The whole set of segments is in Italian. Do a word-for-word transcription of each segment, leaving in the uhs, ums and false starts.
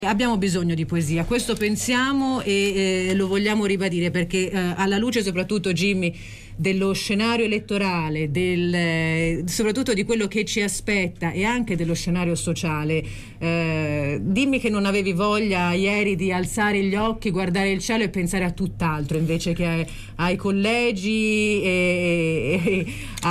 Abbiamo bisogno di poesia, questo pensiamo e eh, lo vogliamo ribadire perché eh, alla luce soprattutto, Jimmy, dello scenario elettorale, del, eh, soprattutto di quello che ci aspetta e anche dello scenario sociale, eh, dimmi che non avevi voglia ieri di alzare gli occhi, guardare il cielo e pensare a tutt'altro invece che ai, ai collegi e, e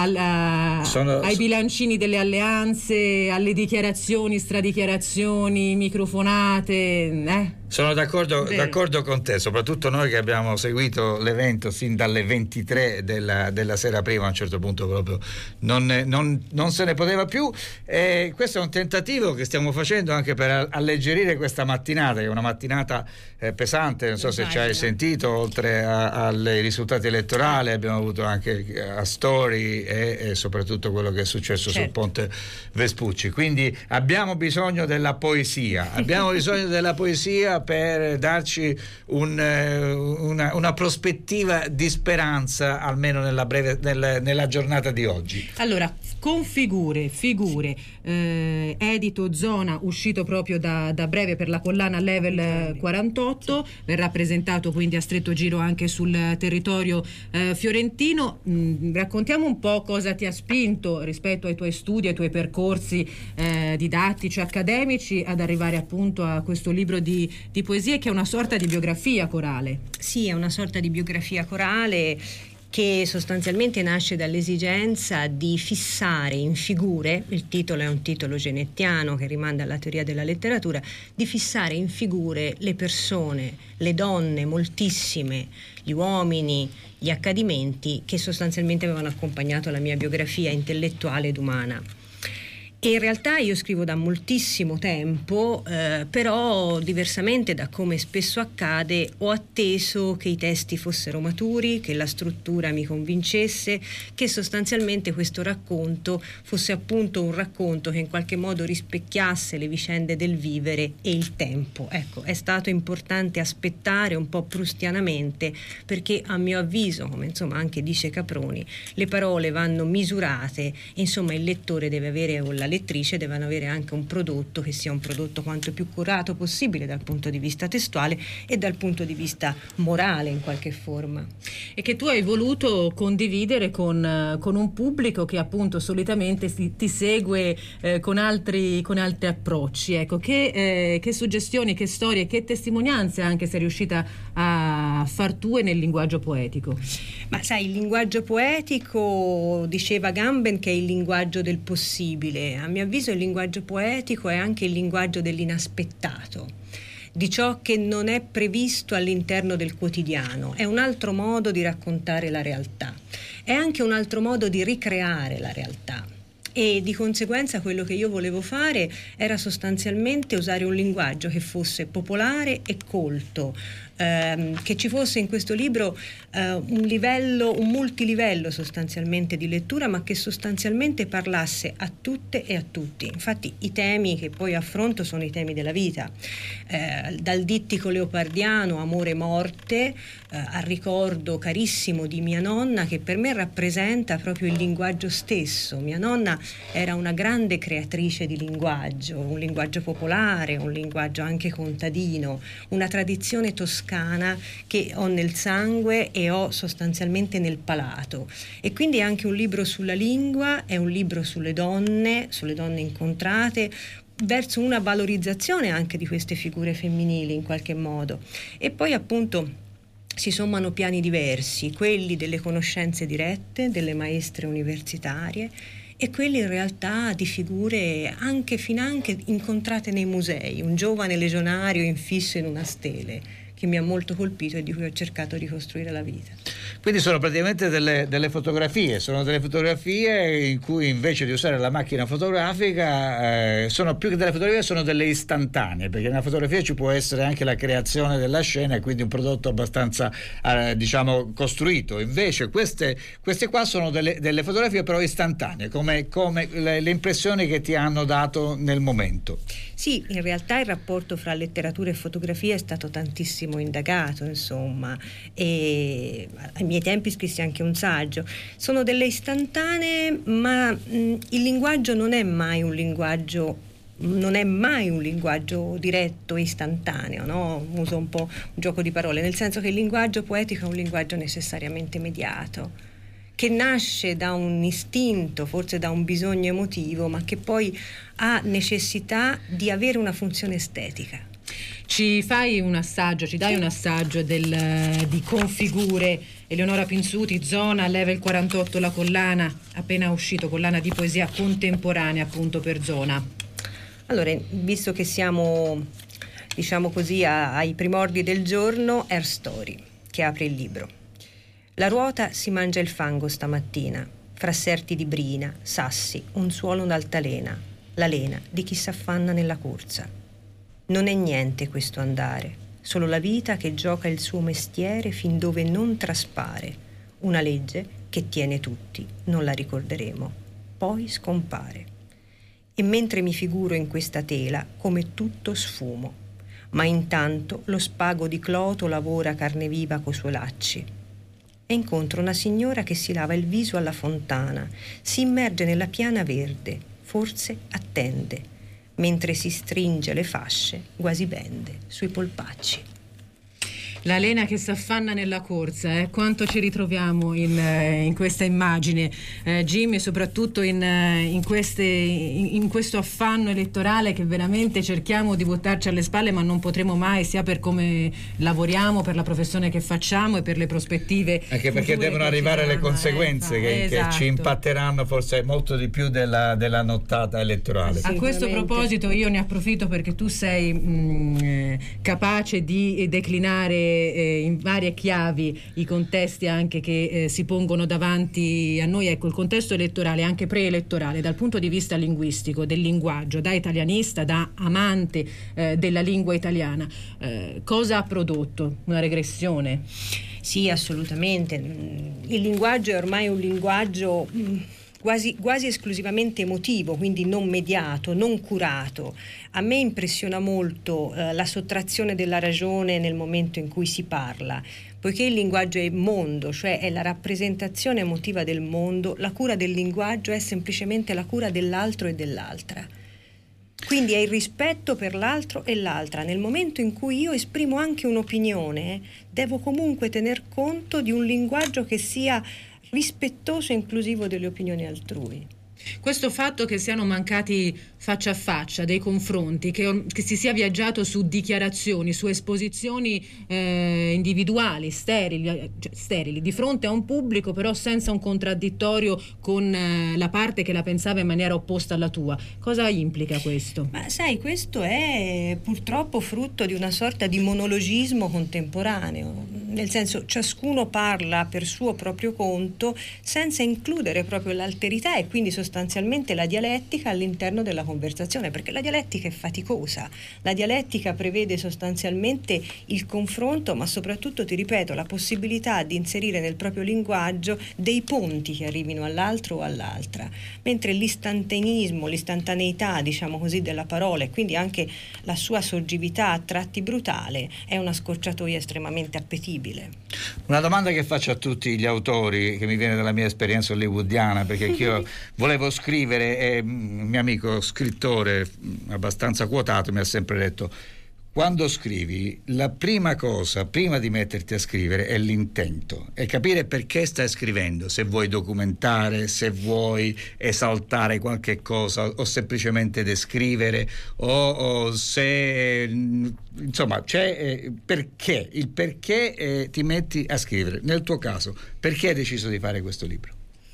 alla, Sono... ai bilancini delle alleanze, alle dichiarazioni, stradichiarazioni, microfonate. Eh? Sono d'accordo, d'accordo con te, soprattutto noi che abbiamo seguito l'evento sin dalle ventitré della, della sera prima. A un certo punto proprio non, non, non se ne poteva più, e questo è un tentativo che stiamo facendo anche per alleggerire questa mattinata, che è una mattinata eh, pesante. Non so se ci hai sentito, oltre ai risultati elettorali abbiamo avuto anche Astori e, e soprattutto quello che è successo certo. sul ponte Vespucci, quindi abbiamo bisogno della poesia, abbiamo bisogno della poesia per darci un, una, una prospettiva di speranza, almeno nella, breve, nel, nella giornata di oggi. Allora, con figure, figure, eh, edito Zona, uscito proprio da, da breve per la collana Level quarantotto, verrà presentato quindi a stretto giro anche sul territorio eh, fiorentino. Mm, raccontiamo un po' cosa ti ha spinto rispetto ai tuoi studi, ai tuoi percorsi eh, didattici, accademici, ad arrivare appunto a questo libro di di poesie che è una sorta di biografia corale. Sì, è una sorta di biografia corale che sostanzialmente nasce dall'esigenza di fissare in figure, il titolo è un titolo genettiano che rimanda alla teoria della letteratura, di fissare in figure le persone, le donne, moltissime, gli uomini, gli accadimenti che sostanzialmente avevano accompagnato la mia biografia intellettuale ed umana. E in realtà io scrivo da moltissimo tempo, eh, però diversamente da come spesso accade ho atteso che i testi fossero maturi, che la struttura mi convincesse, che sostanzialmente questo racconto fosse appunto un racconto che in qualche modo rispecchiasse le vicende del vivere e il tempo. Ecco, è stato importante aspettare un po' prustianamente, perché a mio avviso, come insomma anche dice Caproni, le parole vanno misurate e insomma il lettore deve avere, o la lettrice devono avere anche un prodotto che sia un prodotto quanto più curato possibile dal punto di vista testuale e dal punto di vista morale in qualche forma. E che tu hai voluto condividere con, con un pubblico che appunto solitamente ti, ti segue eh, con altri con altri approcci. Ecco, che, eh, che suggestioni, che storie, che testimonianze anche sei riuscita a far tue nel linguaggio poetico? Ma sai, il linguaggio poetico, diceva Gamben, che è il linguaggio del possibile. A mio avviso il linguaggio poetico è anche il linguaggio dell'inaspettato, di ciò che non è previsto all'interno del quotidiano. È un altro modo di raccontare la realtà, è anche un altro modo di ricreare la realtà. E di conseguenza quello che io volevo fare era sostanzialmente usare un linguaggio che fosse popolare e colto, ehm, che ci fosse in questo libro eh, un livello, un multilivello sostanzialmente di lettura, ma che sostanzialmente parlasse a tutte e a tutti. Infatti i temi che poi affronto sono i temi della vita, eh, dal dittico leopardiano amore morte eh, al ricordo carissimo di mia nonna, che per me rappresenta proprio il linguaggio stesso. Mia nonna era una grande creatrice di linguaggio, un linguaggio popolare, un linguaggio anche contadino, una tradizione toscana che ho nel sangue e ho sostanzialmente nel palato. E quindi è anche un libro sulla lingua, è un libro sulle donne, sulle donne incontrate, verso una valorizzazione anche di queste figure femminili in qualche modo. E poi appunto si sommano piani diversi, quelli delle conoscenze dirette, delle maestre universitarie, e quelli in realtà di figure anche finanche incontrate nei musei, un giovane legionario infisso in una stele che mi ha molto colpito e di cui ho cercato di costruire la vita. Quindi sono praticamente delle, delle fotografie, sono delle fotografie in cui invece di usare la macchina fotografica, eh, sono più che delle fotografie, sono delle istantanee, perché nella fotografia ci può essere anche la creazione della scena e quindi un prodotto abbastanza eh, diciamo costruito. Invece queste, queste qua sono delle, delle fotografie però istantanee, come, come le, le impressioni che ti hanno dato nel momento. Sì, in realtà il rapporto fra letteratura e fotografia è stato tantissimo indagato, insomma, e ai miei tempi scrissi anche un saggio. Sono delle istantanee, ma mh, il linguaggio non è mai un linguaggio non è mai un linguaggio diretto e istantaneo, no? Uso un po' un gioco di parole, nel senso che il linguaggio poetico è un linguaggio necessariamente mediato, che nasce da un istinto, forse da un bisogno emotivo, ma che poi ha necessità di avere una funzione estetica. Ci fai un assaggio, ci dai un assaggio del, di Configure, Eleonora Pinzuti, Zona, Level quarantotto, la collana, appena uscito, collana di poesia contemporanea appunto per Zona. Allora, visto che siamo, diciamo così, a, ai primordi del giorno, Air Story, che apre il libro. La ruota si mangia il fango stamattina, fra serti di brina, sassi, un suolo d'altalena, la lena di chi s'affanna nella corsa. Non è niente questo andare, solo la vita che gioca il suo mestiere fin dove non traspare, una legge che tiene tutti, non la ricorderemo, poi scompare. E mentre mi figuro in questa tela come tutto sfumo, ma intanto lo spago di Cloto lavora carne viva coi suoi lacci. E incontro una signora che si lava il viso alla fontana, si immerge nella piana verde, forse attende, mentre si stringe le fasce, quasi bende, sui polpacci. La lena che s'affanna nella corsa, eh? Quanto ci ritroviamo in, eh, in questa immagine, eh, Jimmy, soprattutto in, eh, in, queste, in, in questo affanno elettorale che veramente cerchiamo di buttarci alle spalle, ma non potremo mai, sia per come lavoriamo, per la professione che facciamo e per le prospettive. Anche perché devono arrivare le conseguenze eh, che, esatto. che ci impatteranno forse molto di più della, della nottata elettorale. A questo proposito io ne approfitto perché tu sei mh, capace di declinare in varie chiavi i contesti anche che eh, si pongono davanti a noi. Ecco, il contesto elettorale, anche preelettorale, dal punto di vista linguistico, del linguaggio, da italianista, da amante eh, della lingua italiana, eh, cosa ha prodotto? Una regressione? Sì, assolutamente. Il linguaggio è ormai un linguaggio mh, Quasi, quasi esclusivamente emotivo, quindi non mediato, non curato. A me impressiona molto eh, la sottrazione della ragione nel momento in cui si parla, poiché il linguaggio è mondo, cioè è la rappresentazione emotiva del mondo. La cura del linguaggio è semplicemente la cura dell'altro e dell'altra. Quindi è il rispetto per l'altro e l'altra. Nel momento in cui io esprimo anche un'opinione, devo comunque tener conto di un linguaggio che sia rispettoso e inclusivo delle opinioni altrui. Questo fatto che siano mancati faccia a faccia dei confronti, che, che si sia viaggiato su dichiarazioni, su esposizioni eh, individuali, sterili, cioè, sterili, di fronte a un pubblico però senza un contraddittorio con eh, la parte che la pensava in maniera opposta alla tua. Cosa implica questo? Ma sai, questo è purtroppo frutto di una sorta di monologismo contemporaneo, nel senso ciascuno parla per suo proprio conto senza includere proprio l'alterità e quindi sostanzialmente la dialettica all'interno della conversazione, perché la dialettica è faticosa, la dialettica prevede sostanzialmente il confronto, ma soprattutto, ti ripeto, la possibilità di inserire nel proprio linguaggio dei ponti che arrivino all'altro o all'altra, mentre l'istantaneismo, l'istantaneità, diciamo così, della parola e quindi anche la sua soggettività a tratti brutale è una scorciatoia estremamente appetibile. Una domanda che faccio a tutti gli autori, che mi viene dalla mia esperienza hollywoodiana, perché io volevo scrivere e un mio amico scrittore abbastanza quotato mi ha sempre detto: quando scrivi, la prima cosa prima di metterti a scrivere è l'intento, è capire perché stai scrivendo, se vuoi documentare, se vuoi esaltare qualche cosa o semplicemente descrivere o, o se insomma c'è eh, perché, il perché eh, ti metti a scrivere. Nel tuo caso, perché hai deciso di fare questo libro?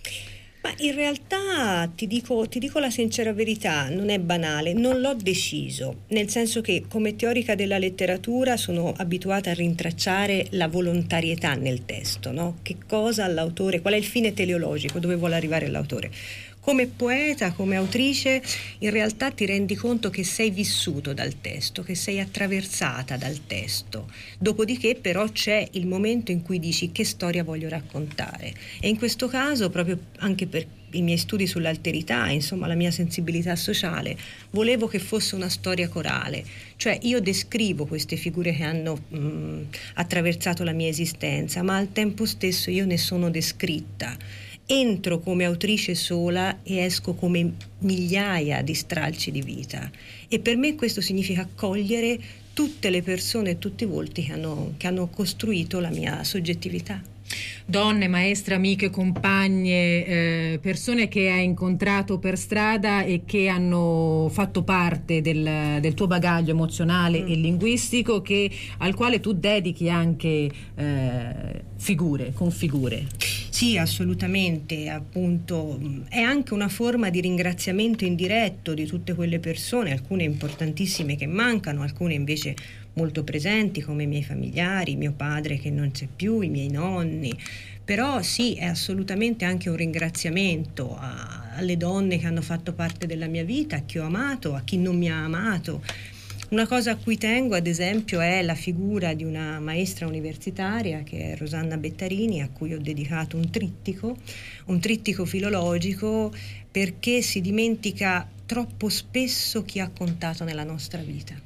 Ma in realtà ti dico, ti dico la sincera verità, non è banale, non l'ho deciso, nel senso che come teorica della letteratura sono abituata a rintracciare la volontarietà nel testo, no? Che cosa l'autore, qual è il fine teleologico, dove vuole arrivare l'autore. Come poeta, come autrice, in realtà ti rendi conto che sei vissuto dal testo, che sei attraversata dal testo. Dopodiché però c'è il momento in cui dici che storia voglio raccontare. E in questo caso, proprio anche per i miei studi sull'alterità, insomma la mia sensibilità sociale, volevo che fosse una storia corale. Cioè io descrivo queste figure che hanno mh, attraversato la mia esistenza, ma al tempo stesso io ne sono descritta. entro come autrice sola e esco come migliaia di stralci di vita, e per me questo significa accogliere tutte le persone e tutti i volti che hanno, che hanno costruito la mia soggettività. Donne, maestre, amiche, compagne, eh, persone che hai incontrato per strada e che hanno fatto parte del, del tuo bagaglio emozionale mm. e linguistico, che, al quale tu dedichi anche eh, figure, configure. Sì, assolutamente, appunto è anche una forma di ringraziamento indiretto di tutte quelle persone, alcune importantissime che mancano, alcune invece molto presenti come i miei familiari, mio padre che non c'è più, i miei nonni. Però sì, è assolutamente anche un ringraziamento a, alle donne che hanno fatto parte della mia vita, a chi ho amato, a chi non mi ha amato. Una cosa a cui tengo, ad esempio, è la figura di una maestra universitaria che è Rosanna Bettarini, a cui ho dedicato un trittico, un trittico filologico, perché si dimentica troppo spesso chi ha contato nella nostra vita.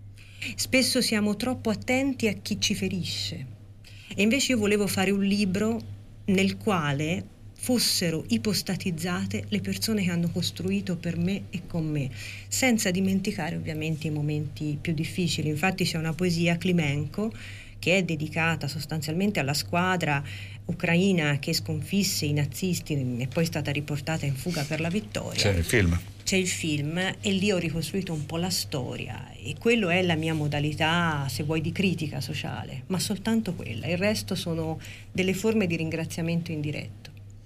Spesso siamo troppo attenti a chi ci ferisce, e invece io volevo fare un libro nel quale fossero ipostatizzate le persone che hanno costruito per me e con me, senza dimenticare ovviamente i momenti più difficili. Infatti c'è una poesia, Climenco, che è dedicata sostanzialmente alla squadra ucraina che sconfisse i nazisti e poi è stata riportata in fuga per la vittoria. C'è il film. C'è il film e lì ho ricostruito un po' la storia, e quello è la mia modalità, se vuoi, di critica sociale, ma soltanto quella. Il resto sono delle forme di ringraziamento indiretto.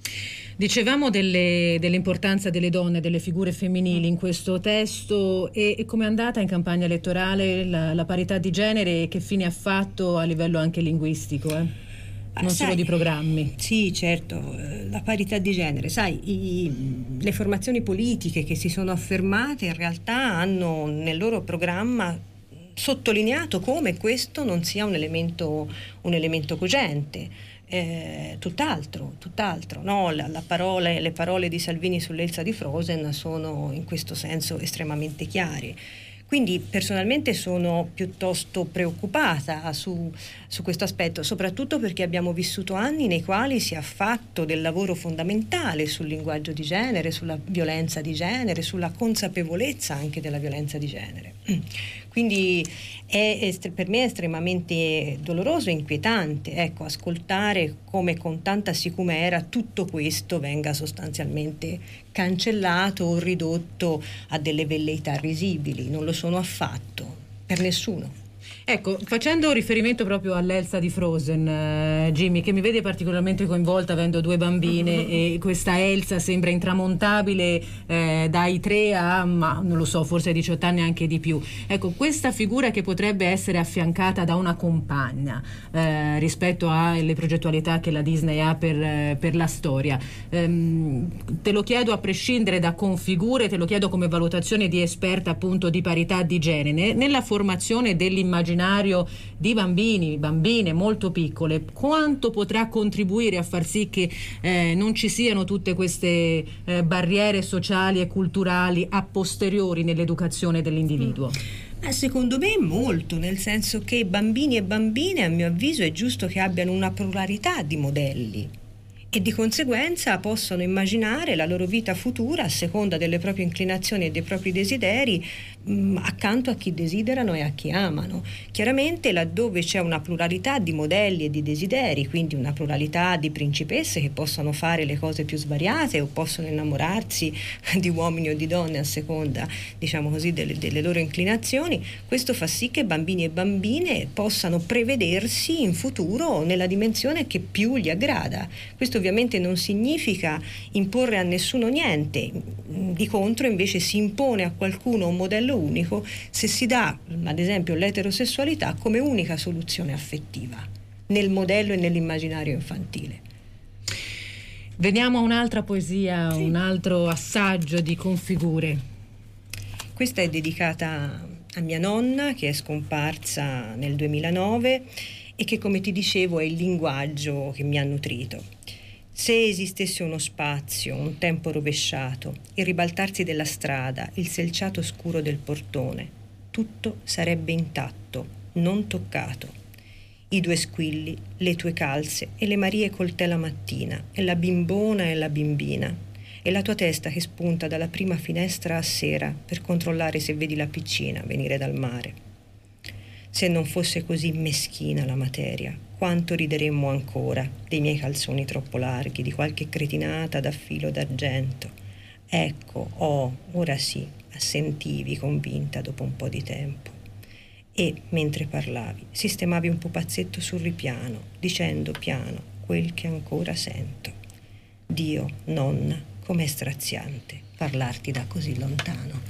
Dicevamo delle, dell'importanza delle donne, delle figure femminili in questo testo, e, e come è andata in campagna elettorale la, la parità di genere, e che fine ha fatto a livello anche linguistico, eh? non sai, solo di programmi. Sì, certo, la parità di genere, sai, i, le formazioni politiche che si sono affermate in realtà hanno nel loro programma sottolineato come questo non sia un elemento, un elemento cogente. Eh, tutt'altro, tutt'altro, no? La, la parole, le parole di Salvini sull'Elsa di Frozen sono in questo senso estremamente chiare. Quindi personalmente sono piuttosto preoccupata su, su questo aspetto, soprattutto perché abbiamo vissuto anni nei quali si è fatto del lavoro fondamentale sul linguaggio di genere, sulla violenza di genere, sulla consapevolezza anche della violenza di genere. Quindi è, è, per me è estremamente doloroso e inquietante, ecco, ascoltare come con tanta sicumera tutto questo venga sostanzialmente cancellato o ridotto a delle velleità risibili. Non lo sono affatto, per nessuno. Ecco, facendo riferimento proprio all'Elsa di Frozen, eh, Jimmy, che mi vede particolarmente coinvolta avendo due bambine, e questa Elsa sembra intramontabile eh, dai tre a, ma non lo so, forse diciotto anni, anche di più. Ecco, questa figura che potrebbe essere affiancata da una compagna eh, rispetto alle progettualità che la Disney ha per, eh, per la storia. Ehm, te lo chiedo a prescindere da configure, te lo chiedo come valutazione di esperta appunto di parità di genere, nella formazione dell'immaginario di bambini, bambine molto piccole, quanto potrà contribuire a far sì che eh, non ci siano tutte queste eh, barriere sociali e culturali a posteriori nell'educazione dell'individuo? Mm. Secondo me molto, nel senso che bambini e bambine, a mio avviso, è giusto che abbiano una pluralità di modelli e di conseguenza possono immaginare la loro vita futura a seconda delle proprie inclinazioni e dei propri desideri, mh, accanto a chi desiderano e a chi amano. Chiaramente laddove c'è una pluralità di modelli e di desideri, quindi una pluralità di principesse che possono fare le cose più svariate o possono innamorarsi di uomini o di donne a seconda, diciamo così, delle, delle loro inclinazioni, questo fa sì che bambini e bambine possano prevedersi in futuro nella dimensione che più gli aggrada. Questo ovviamente non significa imporre a nessuno niente, di contro invece si impone a qualcuno un modello unico se si dà, ad esempio, l'eterosessualità come unica soluzione affettiva nel modello e nell'immaginario infantile. Veniamo a un'altra poesia, sì. Un altro assaggio di Configure. Questa è dedicata a mia nonna, che è scomparsa nel duemilanove e che, come ti dicevo, è il linguaggio che mi ha nutrito. Se esistesse uno spazio, un tempo rovesciato, il ribaltarsi della strada, il selciato scuro del portone, tutto sarebbe intatto, non toccato. i due squilli, le tue calze e le Marie col tè la mattina e la bimbona e la bimbina e la tua testa che spunta dalla prima finestra a sera per controllare se vedi la piccina venire dal mare. Se non fosse così meschina la materia, quanto rideremmo ancora dei miei calzoni troppo larghi, di qualche cretinata da filo d'argento. Ecco, oh, ora sì, assentivi convinta dopo un po' di tempo. E, mentre parlavi, sistemavi un pupazzetto sul ripiano, dicendo piano quel che ancora sento. Dio, nonna, com'è straziante parlarti da così lontano.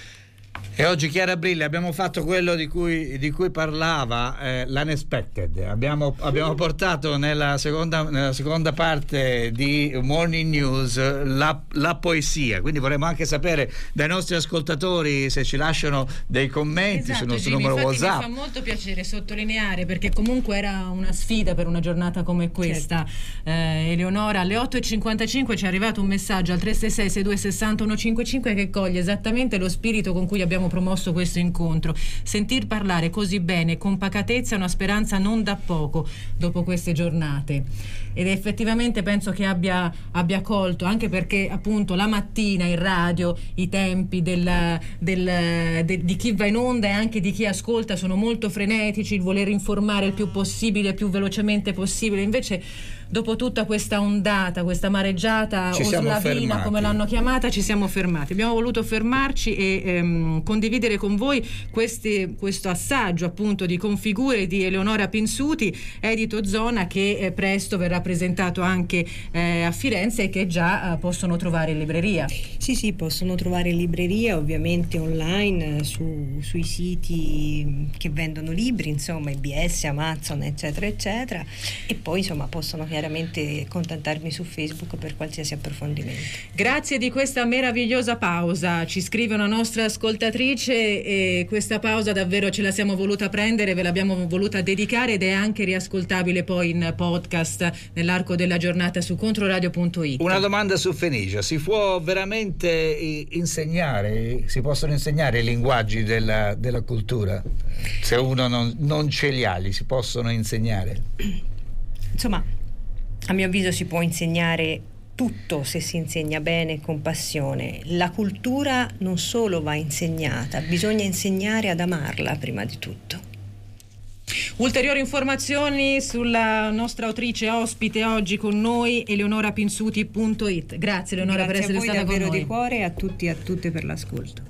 E oggi, Chiara Brilli, abbiamo fatto quello di cui, di cui parlava, eh, l'unexpected. Abbiamo, abbiamo portato nella seconda, nella seconda parte di Morning News la, la poesia. Quindi vorremmo anche sapere dai nostri ascoltatori se ci lasciano dei commenti, esatto, sul nostro Jimmy, numero infatti WhatsApp. Mi fa molto piacere sottolineare, perché comunque era una sfida per una giornata come questa. Certo. Eh, Eleonora, alle otto e cinquantacinque ci è arrivato un messaggio al tre sei sei sei due sei zero uno cinque cinque che coglie esattamente lo spirito con cui abbiamo promosso questo incontro. Sentir parlare così bene, con pacatezza, è una speranza non da poco dopo queste giornate, ed effettivamente penso che abbia, abbia colto, anche perché appunto la mattina in radio i tempi del, del, de, di chi va in onda e anche di chi ascolta sono molto frenetici, il voler informare il più possibile, più velocemente possibile. Invece dopo tutta questa ondata, questa mareggiata o slavina, come l'hanno chiamata, ci siamo fermati. Abbiamo voluto fermarci e ehm, condividere con voi questi, questo assaggio appunto di Configure di Eleonora Pinsuti, edito Zona, che eh, presto verrà presentato anche eh, a Firenze e che già eh, possono trovare in libreria. Sì, sì, possono trovare in libreria, ovviamente online, su, sui siti che vendono libri, insomma, I B S, Amazon, eccetera, eccetera, e poi insomma possono chiaramente contattarmi su Facebook per qualsiasi approfondimento. Grazie di questa meravigliosa pausa, ci scrive una nostra ascoltatrice, e questa pausa davvero ce la siamo voluta prendere, ve l'abbiamo voluta dedicare, ed è anche riascoltabile poi in podcast nell'arco della giornata su controradio punto it. Una domanda su Fenicia: si può veramente insegnare, si possono insegnare i linguaggi della, della cultura? Se uno non, non ce li ha, li si possono insegnare? Insomma, a mio avviso si può insegnare tutto se si insegna bene e con passione. La cultura non solo va insegnata, bisogna insegnare ad amarla prima di tutto. Ulteriori informazioni sulla nostra autrice ospite oggi con noi, eleonora pinsuti punto it. Grazie Eleonora, Grazie per essere a voi stata con noi. Davvero di cuore, e a tutti e a tutte per l'ascolto.